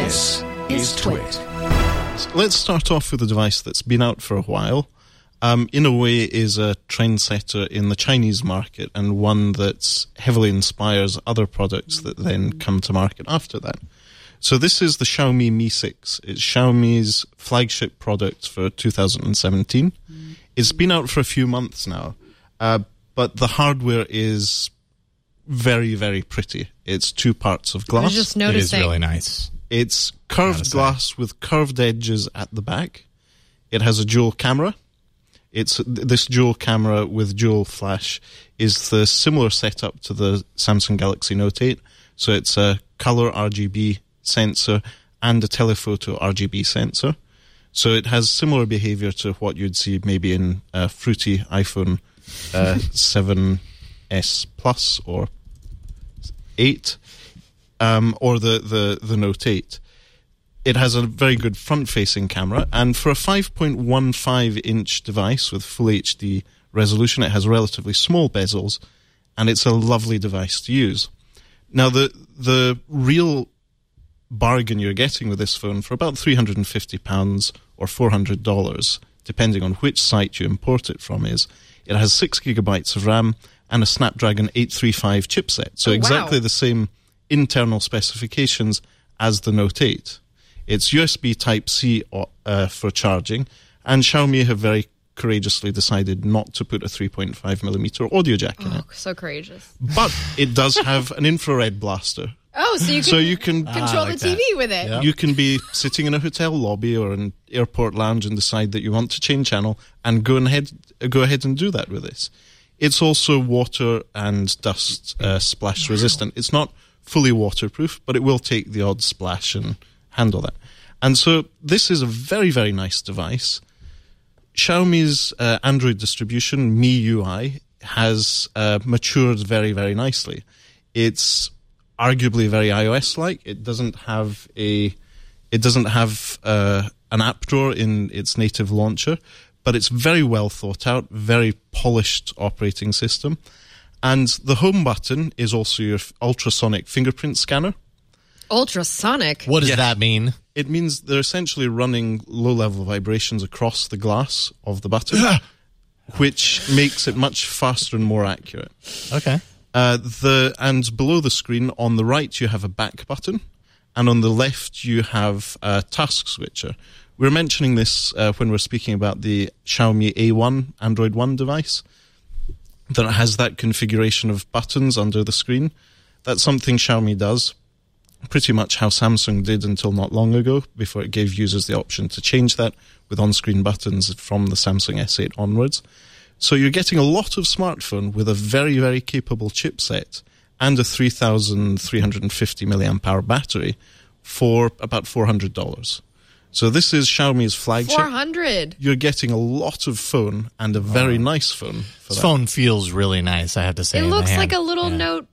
This is Twit. Let's start off with a device that's been out for a while. In a way is a trendsetter in the Chinese market and one that heavily inspires other products that then come to market after that. So this is the Xiaomi Mi 6. It's Xiaomi's flagship product for 2017. It's been out for a few months now, but the hardware is very, very pretty. It's 2 parts of glass. I was just noticing. It is really nice. It's curved glass with curved edges at the back. It has a dual camera. This dual camera with dual flash is the similar setup to the Samsung Galaxy Note 8. So it's a color RGB sensor and a telephoto RGB sensor. So it has similar behavior to what you'd see maybe in a fruity iPhone 7S Plus or 8, or the Note 8. It has a very good front-facing camera, and for a 5.15-inch device with full HD resolution, it has relatively small bezels, and it's a lovely device to use. Now, the real bargain you're getting with this phone for about £350 or $400, depending on which site you import it from, is it has 6 gigabytes of RAM and a Snapdragon 835 chipset. So exactly the same internal specifications as the Note 8. It's USB Type-C for charging, and Xiaomi have very courageously decided not to put a 3.5mm audio jack in it. So courageous. But it does have an infrared blaster. Oh, so you can control the TV with it. Yeah. You can be sitting in a hotel lobby or an airport lounge and decide that you want to change channel and go ahead and do that with this. It's also water and dust splash resistant. It's not fully waterproof, but it will take the odd splash and handle that. And so this is a very, very nice device. Xiaomi's Android distribution, MIUI, has matured very, very nicely. It's arguably very iOS-like. It doesn't have an app drawer in its native launcher, but it's very well thought out, very polished operating system. And the home button is also your ultrasonic fingerprint scanner. Ultrasonic? What does that mean? It means they're essentially running low-level vibrations across the glass of the button, which makes it much faster and more accurate. Okay. And below the screen, on the right, you have a back button, and on the left, you have a task switcher. We're mentioning this when we're speaking about the Xiaomi A1 Android One device that has that configuration of buttons under the screen. That's something Xiaomi does, pretty much how Samsung did until not long ago, before it gave users the option to change that with on-screen buttons from the Samsung S8 onwards. So you're getting a lot of smartphone with a very, very capable chipset and a 3,350 milliamp hour battery for about $400. So this is Xiaomi's flagship. $400. You're getting a lot of phone and a very nice phone. This phone feels really nice, I have to say. It looks like a little note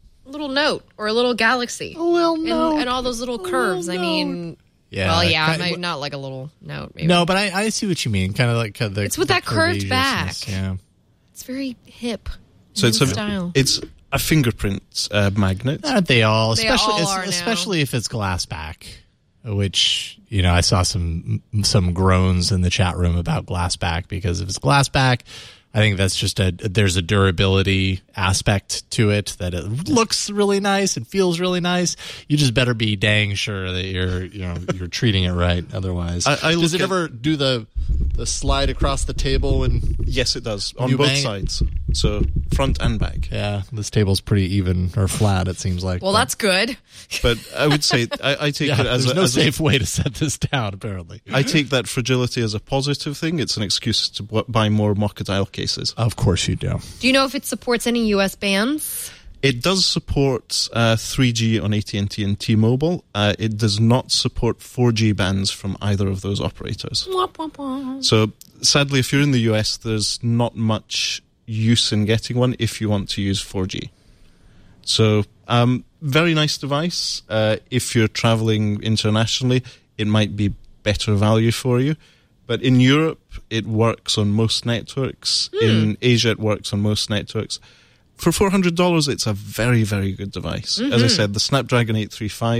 or a little Galaxy. A little note. And all those little curves. I mean, not like a little note. Maybe. No, but I see what you mean. Kind of like it's with that curved back. Yeah, it's very hip. So it's style. It's a fingerprint magnet. Aren't they all? Especially if it's glass back, which I saw some groans in the chat room about glass back, because if it's glass back, I think that's just there's a durability aspect to it, that it looks really nice and feels really nice. You just better be dang sure that you're treating it right. Otherwise, does it ever do the slide across the table? And yes, it does on both sides, so front and back. Yeah, this table's pretty even or flat. It seems like. Well, that's good. But I would say I take it as there's no safe way to set this down. Apparently, I take that fragility as a positive thing. It's an excuse to buy more Mokadile cases. Of course you do. Do you know if it supports any US bands? It does support 3G on AT&T and T-Mobile. It does not support 4G bands from either of those operators. So sadly, if you're in the US, there's not much use in getting one if you want to use 4G. So very nice device. If you're traveling internationally, it might be better value for you. But in Europe, it works on most networks. In Asia, it works on most networks. For $400, it's a very, very good device. As I said, the Snapdragon 835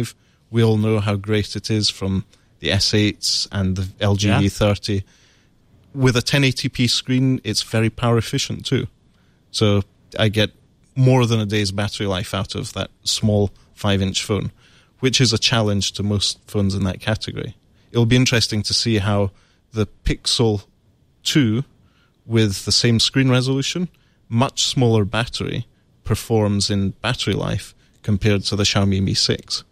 We all know how great it is from the S8s and the LG V30. With a 1080p screen, it's very power efficient too. So I get more than a day's battery life out of that small 5-inch phone, which is a challenge to most phones in that category. It'll be interesting to see how the Pixel 2, with the same screen resolution, much smaller battery, performs in battery life compared to the Xiaomi Mi 6.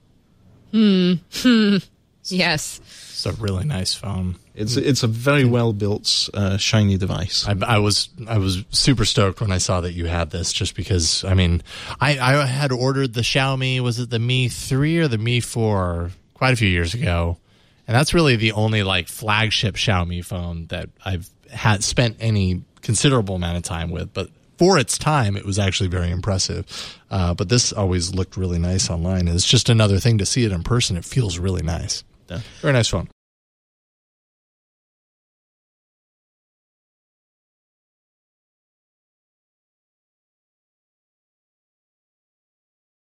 Yes. It's a really nice phone. It's a very well built, shiny device. I was super stoked when I saw that you had this, just because I had ordered the Xiaomi, was it the Mi 3 or the Mi 4 quite a few years ago, and that's really the only like flagship Xiaomi phone that I've had spent any considerable amount of time with. But for its time, it was actually very impressive. But this always looked really nice online. It's just another thing to see it in person. It feels really nice. Yeah. Very nice phone.